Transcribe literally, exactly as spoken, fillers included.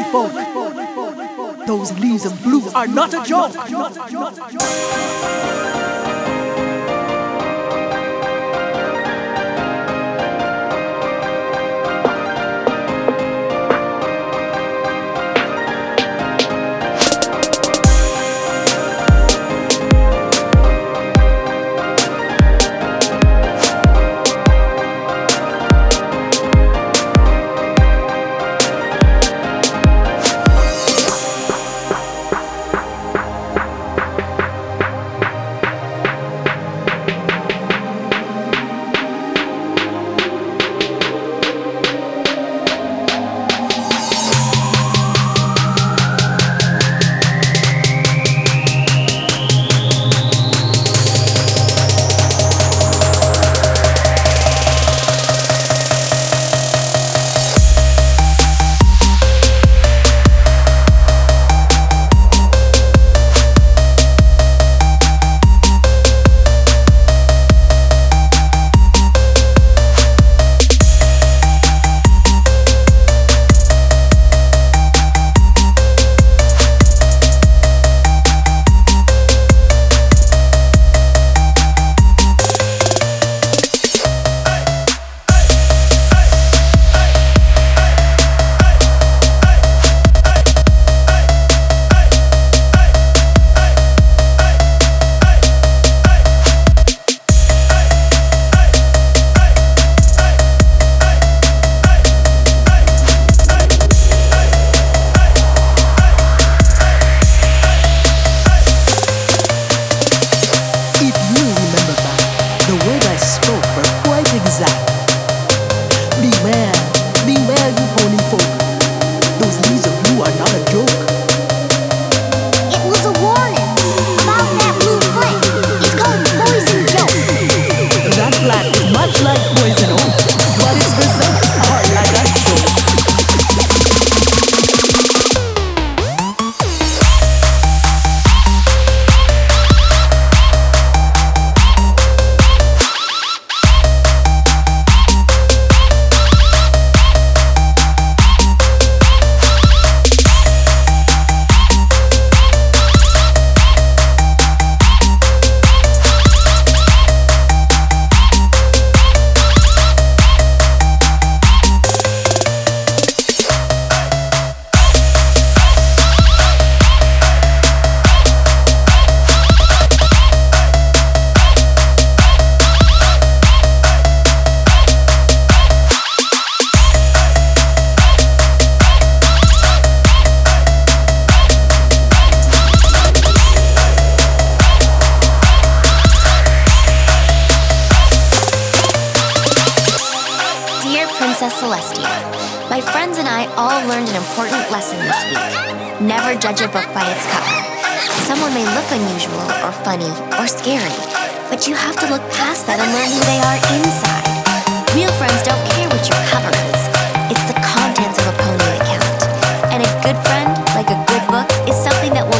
pony folk. Those leaves of blue are not a joke. Celestia. My friends and I all learned an important lesson this week. Never judge a book by its cover. Someone may look unusual or funny or scary, but you have to look past that and learn who they are inside. Real friends don't care what your cover is. It's the contents of a pony that count. And a good friend, like a good book, is something that